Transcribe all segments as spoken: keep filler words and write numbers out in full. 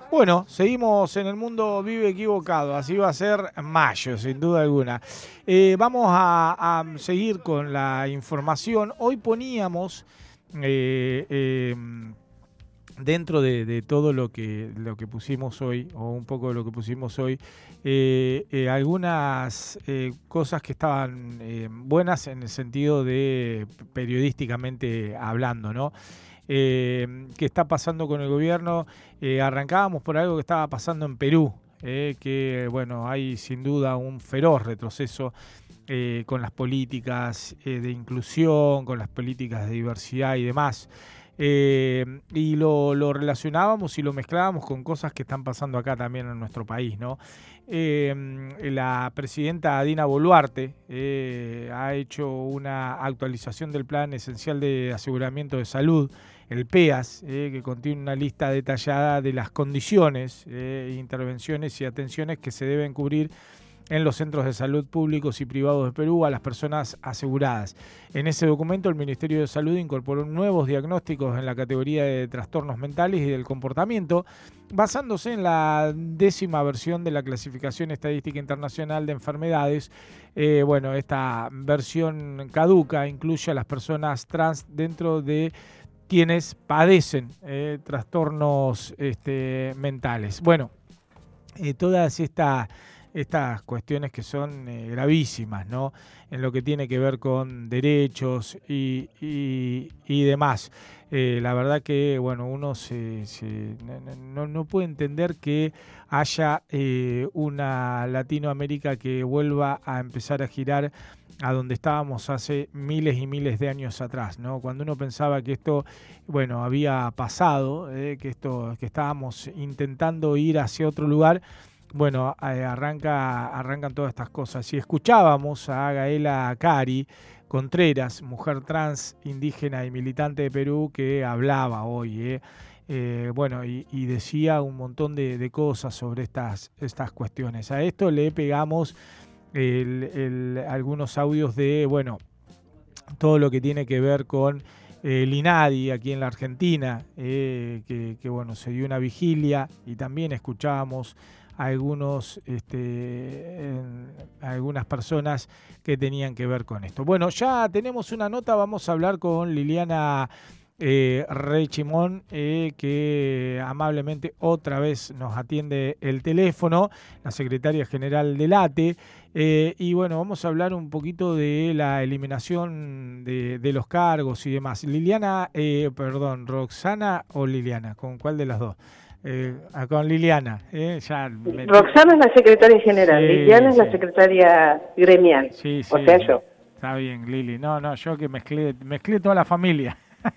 Bueno, seguimos en el mundo vive equivocado, así va a ser mayo, sin duda alguna. Eh, vamos a, a seguir con la información. Hoy poníamos, eh, eh, dentro de, de todo lo que, lo que pusimos hoy, o un poco de lo que pusimos hoy, eh, eh, algunas eh, cosas que estaban eh, buenas en el sentido de periodísticamente hablando, ¿no? Eh, ¿Qué está pasando con el gobierno? Eh, arrancábamos por algo que estaba pasando en Perú, eh, que bueno, hay sin duda un feroz retroceso eh, con las políticas eh, de inclusión, con las políticas de diversidad y demás. Eh, y lo, lo relacionábamos y lo mezclábamos con cosas que están pasando acá también en nuestro país, ¿no? Eh, la presidenta Dina Boluarte eh, ha hecho una actualización del Plan Esencial de Aseguramiento de Salud, el PEAS, eh, que contiene una lista detallada de las condiciones, eh, intervenciones y atenciones que se deben cubrir en los centros de salud públicos y privados de Perú a las personas aseguradas. En ese documento, el Ministerio de Salud incorporó nuevos diagnósticos en la categoría de trastornos mentales y del comportamiento, basándose en la décima versión de la Clasificación Estadística Internacional de Enfermedades. Eh, bueno, esta versión caduca incluye a las personas trans dentro de quienes padecen eh, trastornos este, mentales. Bueno, eh, todas estas estas cuestiones que son eh, gravísimas, ¿no? En lo que tiene que ver con derechos y, y, y demás. Eh, la verdad que, bueno, uno se, se, no, no puede entender que haya eh, una Latinoamérica que vuelva a empezar a girar a donde estábamos hace miles y miles de años atrás, ¿no? Cuando uno pensaba que esto, bueno, había pasado, eh, que esto, que estábamos intentando ir hacia otro lugar. Bueno, eh, arranca, arrancan todas estas cosas. Y escuchábamos a Gaela Cari Contreras, mujer trans, indígena y militante de Perú, que hablaba hoy, eh, eh, bueno, y, y decía un montón de, de cosas sobre estas, estas cuestiones. A esto le pegamos el, el, algunos audios de, bueno, todo lo que tiene que ver con el INADI aquí en la Argentina, eh, que, que bueno, se dio una vigilia y también escuchábamos algunos, este, en, algunas personas que tenían que ver con esto. Bueno, ya tenemos una nota, vamos a hablar con Liliana eh, Rechimón, eh, que amablemente otra vez nos atiende el teléfono, la secretaria general del A T E, eh, y bueno, vamos a hablar un poquito de la eliminación de, de los cargos y demás. Liliana, eh, perdón, Roxana o Liliana, ¿con cuál de las dos? Eh, con Liliana. Eh, ya me... Roxana es la secretaria general, sí, Liliana es sí. la secretaria gremial, sí, sí, o sea, yo. Está bien, Lili. No, no, yo que mezclé, mezclé toda la familia.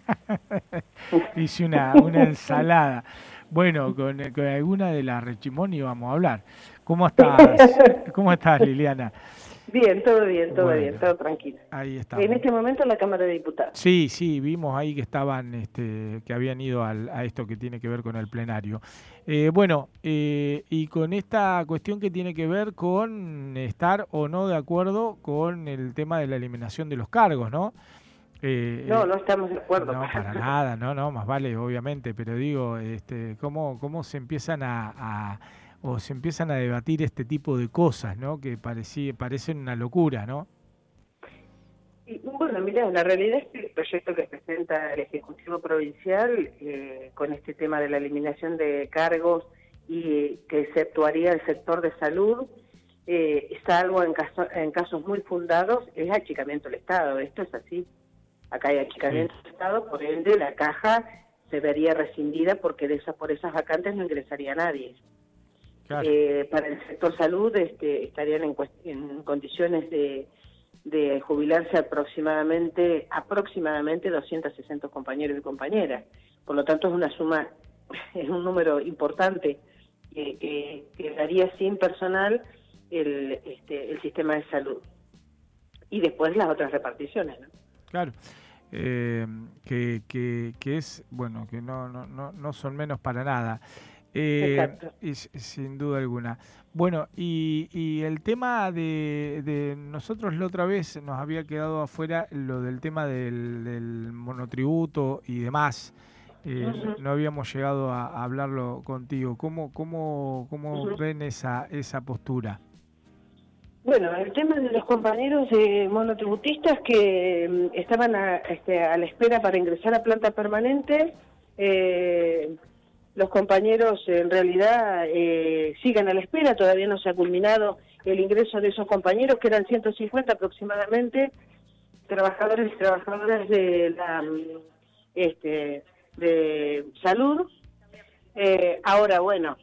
Hice una, una ensalada. Bueno, con, con alguna de las Rechimón íbamos a hablar. ¿Cómo estás? ¿Cómo estás, Liliana? Bien, todo bien, todo Bueno, bien, todo tranquilo. Ahí estamos. En este momento en la Cámara de Diputados. Sí, sí, vimos ahí que estaban, este, que habían ido al, a esto que tiene que ver con el plenario. Eh, bueno, eh, y con esta cuestión que tiene que ver con estar o no de acuerdo con el tema de la eliminación de los cargos, ¿no? Eh, no, no estamos de acuerdo. No, para nada, no, no, más vale, obviamente, pero digo, este, cómo, cómo se empiezan a, a o se empiezan a debatir este tipo de cosas, ¿no? Que parecía, parecen una locura, ¿no? Y, bueno, mira, la realidad es que el proyecto que presenta el Ejecutivo Provincial eh, con este tema de la eliminación de cargos y que exceptuaría el sector de salud, eh, salvo en, caso, en casos muy fundados, es achicamiento del Estado. Esto es así. Acá hay achicamiento sí. del Estado, por ende la caja se vería rescindida porque de esa, por esas vacantes no ingresaría nadie. Claro. Eh, para el sector salud este, estarían en, en condiciones de, de jubilarse aproximadamente aproximadamente doscientos sesenta compañeros y compañeras. Por lo tanto es una suma, es un número importante que, que, que daría sin personal el, este, el sistema de salud. Y después las otras reparticiones, ¿no? Claro. Eh, que, que, que es, bueno, que no, no, no, no son menos para nada. Eh, Exacto. Y, sin duda alguna. Bueno, y, y el tema de, de nosotros la otra vez nos había quedado afuera lo del tema del, del monotributo y demás. Eh, uh-huh. No habíamos llegado a, a hablarlo contigo. ¿Cómo, cómo, cómo uh-huh. ven esa, esa postura? Bueno, el tema de los compañeros eh, monotributistas que eh, estaban a, este, a la espera para ingresar a planta permanente, eh, los compañeros en realidad eh, siguen a la espera, todavía no se ha culminado el ingreso de esos compañeros, que eran ciento cincuenta aproximadamente, trabajadores y trabajadoras de la este, de salud. Eh, ahora, bueno,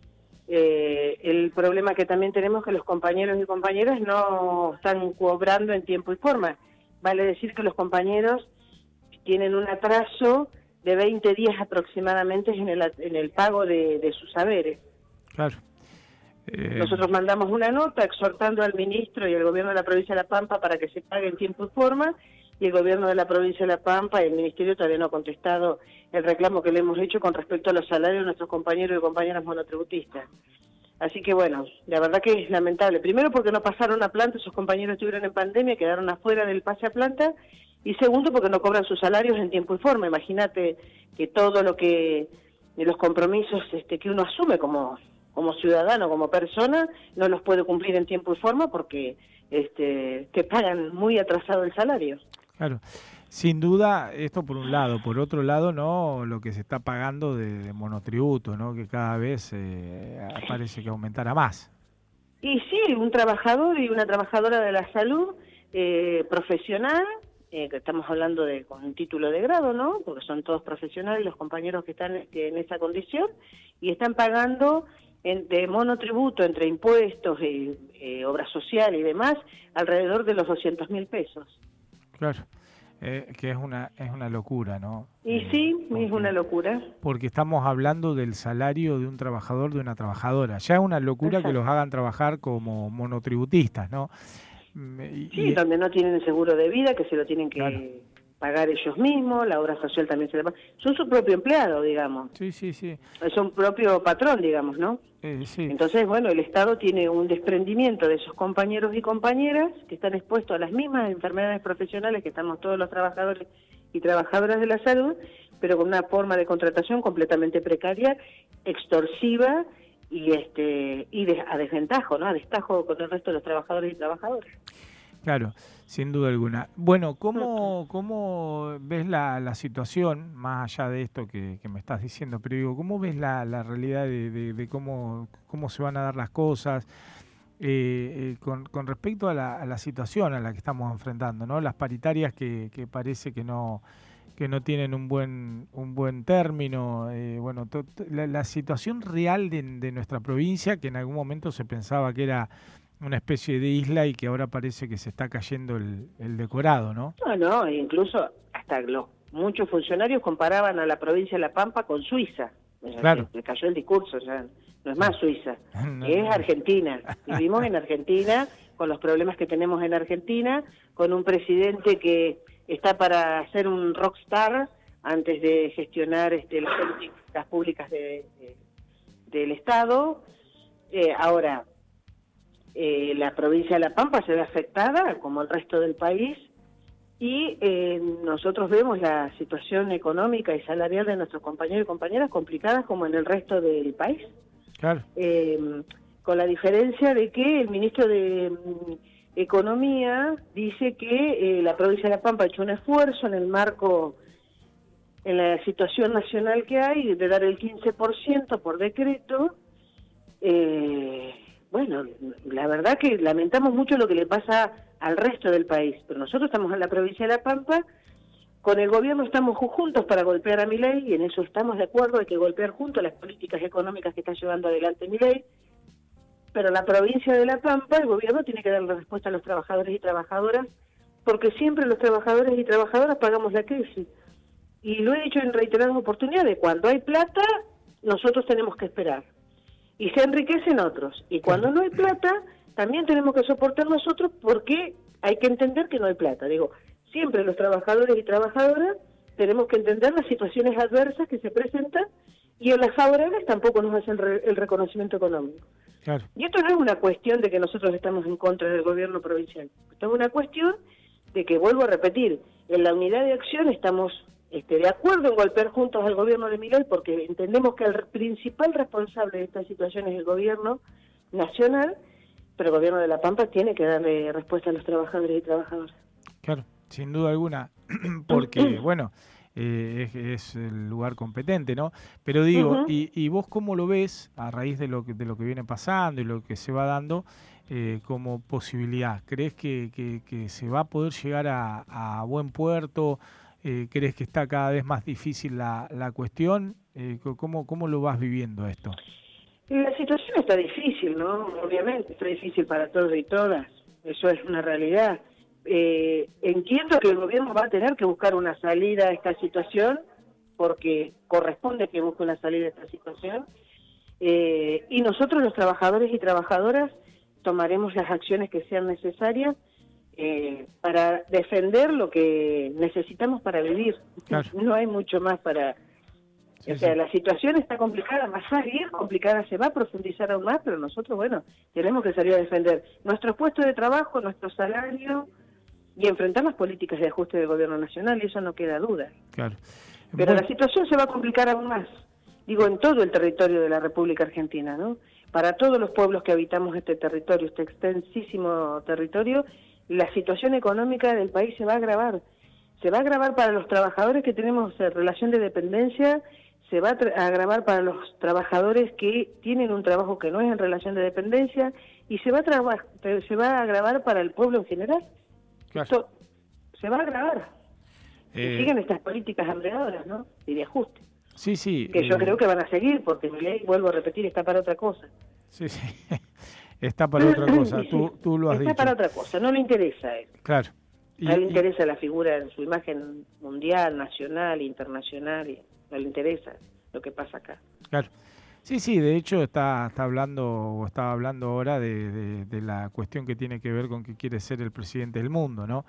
eh, el problema que también tenemos es que los compañeros y compañeras no están cobrando en tiempo y forma. Vale decir que los compañeros tienen un atraso de veinte días aproximadamente en el, en el pago de, de sus saberes. Claro. Eh... Nosotros mandamos una nota exhortando al ministro y al gobierno de la provincia de La Pampa para que se pague en tiempo y forma, y el gobierno de la provincia de La Pampa y el ministerio todavía no ha contestado el reclamo que le hemos hecho con respecto a los salarios de nuestros compañeros y compañeras monotributistas. Así que bueno, la verdad que es lamentable. Primero porque no pasaron a planta, esos compañeros estuvieron en pandemia, quedaron afuera del pase a planta, y segundo porque no cobran sus salarios en tiempo y forma. Imagínate que todo lo que, los compromisos este, que uno asume como, como ciudadano, como persona, no los puede cumplir en tiempo y forma porque este, te pagan muy atrasado el salario. Claro, sin duda, esto por un lado. Por otro lado, no lo que se está pagando de, de monotributo, ¿no? Que cada vez eh, parece que aumentará más. Y sí, un trabajador y una trabajadora de la salud eh, profesional, eh, que estamos hablando de con un título de grado, ¿no? Porque son todos profesionales los compañeros que están este, en esa condición, y están pagando en, de monotributo entre impuestos, y eh, obra social y demás, alrededor de los doscientos mil pesos. Claro, eh, que es una es una locura, ¿no? Y eh, sí, porque, es una locura. Porque estamos hablando del salario de un trabajador, de una trabajadora. Ya es una locura Exacto. que los hagan trabajar como monotributistas, ¿no? Y, sí, y, donde no tienen seguro de vida, que se lo tienen que claro. pagar ellos mismos, la obra social también se le paga. Son su propio empleado, digamos. Sí, sí, sí. Es un propio patrón, digamos, ¿no? Eh, sí. Entonces, bueno, el Estado tiene un desprendimiento de esos compañeros y compañeras que están expuestos a las mismas enfermedades profesionales que estamos todos los trabajadores y trabajadoras de la salud, pero con una forma de contratación completamente precaria, extorsiva y este y de, a desventajo, ¿no? A destajo con el resto de los trabajadores y trabajadoras. Claro, sin duda alguna. Bueno, ¿cómo, cómo ves la, la situación, más allá de esto que, que me estás diciendo, pero digo, ¿cómo ves la, la realidad de, de, de cómo, cómo se van a dar las cosas eh, eh, con, con respecto a la, a la situación a la que estamos enfrentando, ¿no? Las paritarias que, que parece que no que no tienen un buen un buen término, eh, bueno, to, la, la situación real de, de nuestra provincia, que en algún momento se pensaba que era una especie de isla y que ahora parece que se está cayendo el, el decorado, ¿no? No, no, incluso hasta los muchos funcionarios comparaban a la provincia de La Pampa con Suiza. Claro. Le cayó el discurso, o sea, no es más Suiza, no, es no. Argentina. Vivimos en Argentina, con los problemas que tenemos en Argentina, con un presidente que está para ser un rockstar antes de gestionar este, las políticas públicas de, de, del Estado. Eh, ahora, Eh, la provincia de La Pampa se ve afectada, como el resto del país, y eh, nosotros vemos la situación económica y salarial de nuestros compañeros y compañeras complicadas como en el resto del país. Claro. Eh, con la diferencia de que el ministro de um, Economía dice que eh, la provincia de La Pampa ha hecho un esfuerzo en el marco, en la situación nacional que hay, de dar el quince por ciento por decreto. eh, Bueno, la verdad que lamentamos mucho lo que le pasa al resto del país, pero nosotros estamos en la provincia de La Pampa, con el gobierno estamos juntos para golpear a Milei, y en eso estamos de acuerdo, hay que golpear juntos las políticas económicas que está llevando adelante Milei, pero en la provincia de La Pampa el gobierno tiene que darle respuesta a los trabajadores y trabajadoras, porque siempre los trabajadores y trabajadoras pagamos la crisis, y lo he dicho en reiteradas oportunidades, cuando hay plata, nosotros tenemos que esperar. Y se enriquecen otros. Y cuando no hay plata, también tenemos que soportar nosotros porque hay que entender que no hay plata. Digo, siempre los trabajadores y trabajadoras tenemos que entender las situaciones adversas que se presentan y en las favorables tampoco nos hacen re el reconocimiento económico. Claro. Y esto no es una cuestión de que nosotros estamos en contra del gobierno provincial. Esto es una cuestión de que, vuelvo a repetir, en la unidad de acción estamos este, de acuerdo en golpear juntos al gobierno de Milei, porque entendemos que el principal responsable de esta situación es el gobierno nacional, pero el gobierno de La Pampa tiene que darle respuesta a los trabajadores y trabajadoras. Claro, sin duda alguna, porque, bueno, eh, es, es el lugar competente, ¿no? Pero digo, uh-huh. y, ¿y vos cómo lo ves a raíz de lo que, de lo que viene pasando y lo que se va dando eh, como posibilidad? ¿Crees que, que, que se va a poder llegar a, a buen puerto? Eh, ¿Crees que está cada vez más difícil la, la cuestión? Eh, ¿cómo, ¿Cómo lo vas viviendo esto? La situación está difícil, ¿no? Obviamente, está difícil para todos y todas. Eso es una realidad. Eh, entiendo que el gobierno va a tener que buscar una salida a esta situación, porque corresponde que busque una salida a esta situación, eh, y nosotros los trabajadores y trabajadoras tomaremos las acciones que sean necesarias eh, para defender lo que necesitamos para vivir. Claro. No hay mucho más para... Sí, o sea, sí. La situación está complicada, va a bien complicada, se va a profundizar aún más, pero nosotros, bueno, tenemos que salir a defender nuestros puestos de trabajo, nuestro salario y enfrentar las políticas de ajuste del gobierno nacional, y eso no queda duda. Claro. Pero bueno, la situación se va a complicar aún más, digo, en todo el territorio de la República Argentina, ¿no? Para todos los pueblos que habitamos este territorio, este extensísimo territorio, la situación económica del país se va a agravar. Se va a agravar para los trabajadores que tenemos en relación de dependencia, se va a agravar para los trabajadores que tienen un trabajo que no es en relación de dependencia, y se va a, se va a agravar para el pueblo en general. Claro. Esto se va a agravar. Eh, siguen estas políticas hambreadoras, ¿no? Y de ajuste. Sí, sí. Que eh, yo creo que van a seguir, porque mi ley, vuelvo a repetir, está para otra cosa. Sí, sí. Está para otra cosa. tú, tú lo has está dicho. Está para otra cosa, no le interesa a él. Claro. Y, a él le y... interesa la figura en su imagen mundial, nacional, internacional, y no le interesa lo que pasa acá. Claro. Sí, sí, de hecho está, está hablando o estaba hablando ahora de, de, de la cuestión que tiene que ver con que quiere ser el presidente del mundo, ¿no?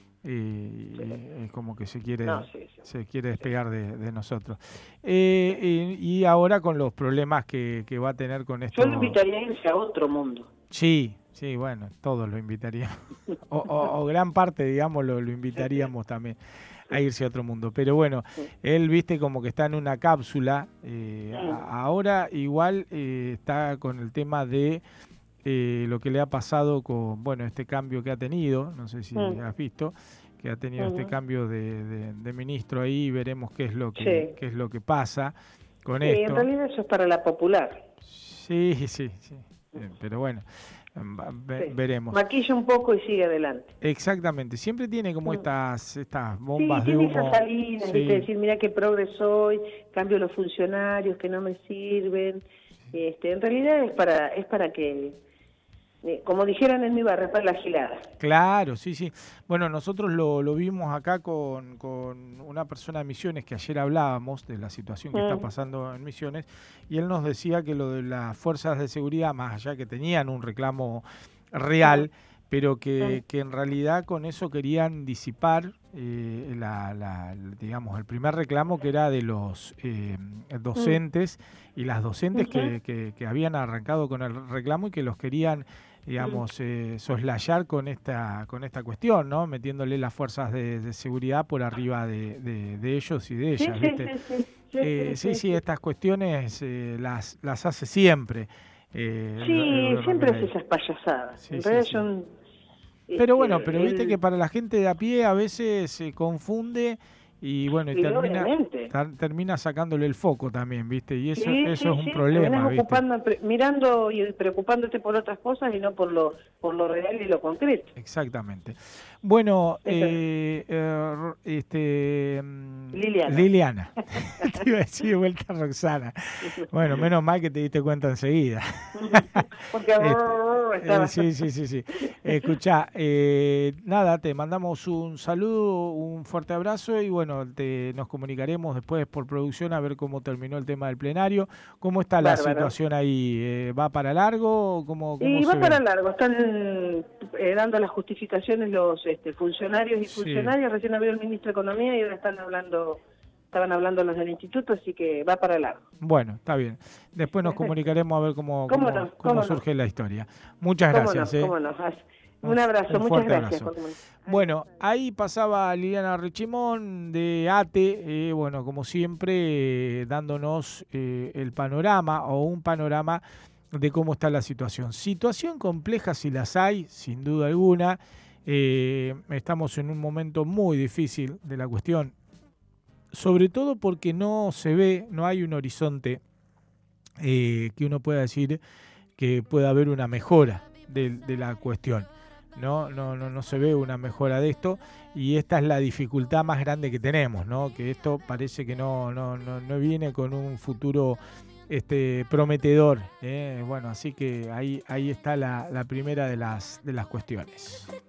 Y sí. Es como que se quiere no, sí, sí. se quiere despegar sí. de, de nosotros. Eh, y, y ahora con los problemas que, que va a tener con esto. Yo lo invitaría a irse a otro mundo. Sí, sí, bueno, todos lo invitaríamos. o, o, o gran parte, digamos, lo, lo invitaríamos también a irse a otro mundo. Pero bueno, sí. él, viste, como que está en una cápsula. Eh, sí. a, ahora igual eh, está con el tema de eh, lo que le ha pasado con, bueno, este cambio que ha tenido, no sé si sí. has visto, que ha tenido uh-huh. este cambio de, de, de ministro ahí, veremos qué es lo que, sí. qué es lo que pasa con sí, esto. En realidad eso es para la popular. Sí, sí, sí. Bien, pero bueno. Ve, sí. veremos. Maquilla un poco y sigue adelante. Exactamente, siempre tiene como estas estas bombas sí, de humo. Sí, esas salinas, sí. ¿viste? Decir, mira qué progre soy, cambio los funcionarios que no me sirven. Sí. Este, en realidad es para es para que, eh, como dijeron en mi barrio, es para la gilada. Claro, sí, sí. Bueno, nosotros lo, lo vimos acá con, con una persona de Misiones, que ayer hablábamos de la situación que mm. está pasando en Misiones, y él nos decía que lo de las fuerzas de seguridad, más allá que tenían un reclamo real, mm. pero que, mm. que en realidad con eso querían disipar eh, la, la, digamos, el primer reclamo, que era de los eh, docentes mm. y las docentes mm-hmm. que, que, que habían arrancado con el reclamo y que los querían, digamos, eh, soslayar con esta con esta cuestión, ¿no? Metiéndole las fuerzas de, de seguridad por arriba de, de, de ellos y de ellas, sí, ¿viste? Sí, sí, sí, eh, sí, sí, sí, estas cuestiones eh, las las hace siempre. Eh, sí, el, el siempre hace esas payasadas. Sí, en sí, realidad sí. son... Pero bueno, pero el... viste que para la gente de a pie a veces se confunde y bueno, y sí, termina ter, termina sacándole el foco también, ¿viste? Y eso sí, eso sí, es un sí. problema, ¿viste? Ocupando, mirando y preocupándote por otras cosas y no por lo por lo real y lo concreto. Exactamente. Bueno, eh, eh, este Liliana. Liliana. Te iba a decir de vuelta Roxana. Bueno, menos mal que te diste cuenta enseguida. Porque este, eh, sí, sí, sí, sí. Escuchá, eh, nada, te mandamos un saludo, un fuerte abrazo y bueno, te, nos comunicaremos después por producción a ver cómo terminó el tema del plenario. ¿Cómo está la Bárbaro. situación ahí? Eh, ¿Va para largo? ¿Cómo, cómo y se va ve? para largo. Están eh, dando las justificaciones los este, funcionarios y funcionarias. Sí. Recién habló el ministro de Economía y ahora están hablando estaban hablando los del instituto, así que va para largo. Bueno, está bien. Después nos comunicaremos a ver cómo, ¿Cómo cómo, no? cómo ¿Cómo surge no? la historia. Muchas ¿Cómo gracias. no? ¿eh? ¿Cómo no? Un abrazo, Un muchas fuerte gracias. abrazo. Bueno, ahí pasaba Liliana Richimón de ATE, eh, bueno, como siempre, eh, dándonos eh, el panorama o un panorama de cómo está la situación. Situación compleja si las hay, sin duda alguna. Eh, estamos en un momento muy difícil de la cuestión, sobre todo porque no se ve, no hay un horizonte eh, que uno pueda decir que pueda haber una mejora de, de la cuestión. No, no, no, no se ve una mejora de esto y esta es la dificultad más grande que tenemos, ¿no? Que esto parece que no, no, no, no viene con un futuro este, prometedor, ¿eh? Bueno, así que ahí, ahí está la, la primera de las, de las cuestiones.